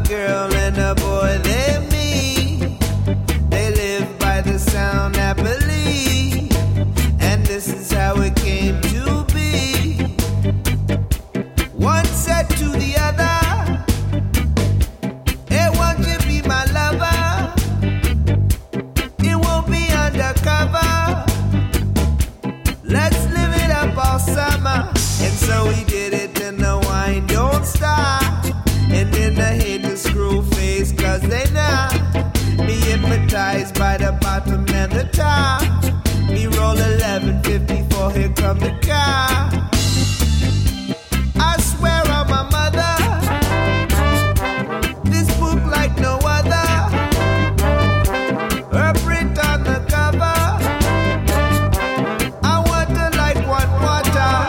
girl and a boy, they meet. They live by the sound happily, and this is how it came to be. One said to the other, hey, won't you be my lover? It won't be undercover. Let's live it up all summer. And so we did it, and the wine don't stop. And then I hate the screw face, cause they not me hypnotized by the bottom and the top. Me roll 1154, here come the car. I swear on my mother, this book like no other. Her print on the cover, I want her like one water.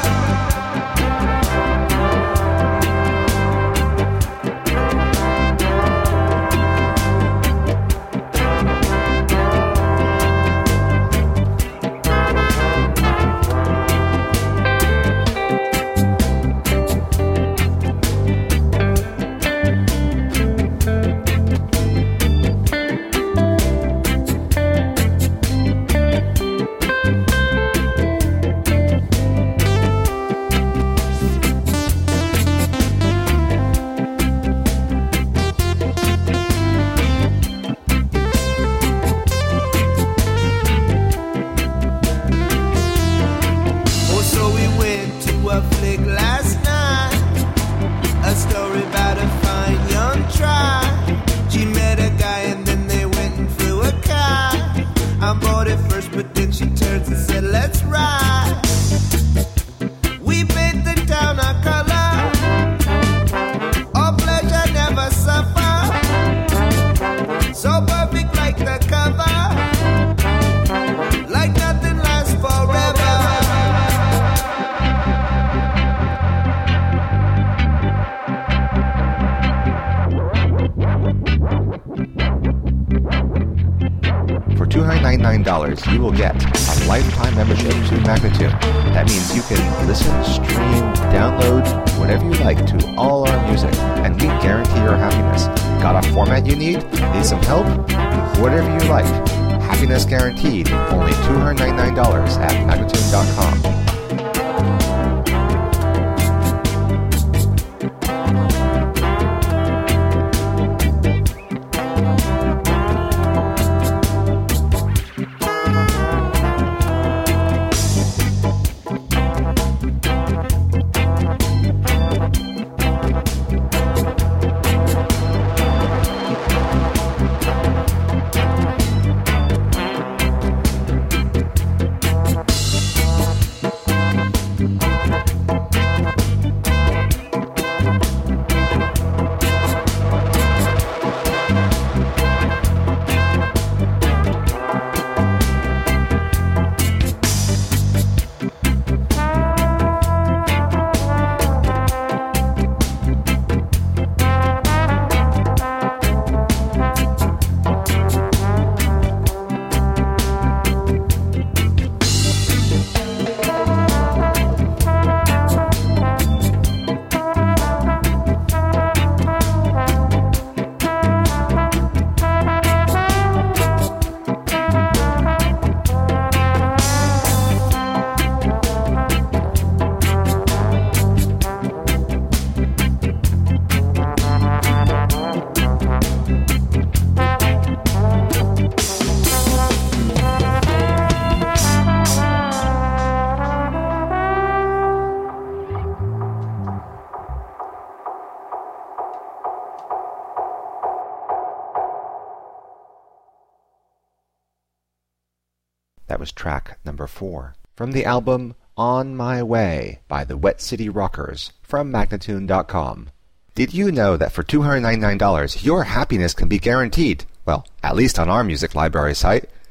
$299, you will get a lifetime membership to Magnatune. That means you can listen, stream, download, whatever you like to all our music, and we guarantee your happiness. Got a format you need? Need some help? Whatever you like. Happiness guaranteed. Only $299 at Magnatune.com. That was track number 4 from the album On My Way by the Wet City Rockers from Magnatune.com. Did you know that for $299 your happiness can be guaranteed? Well, at least on our music library site.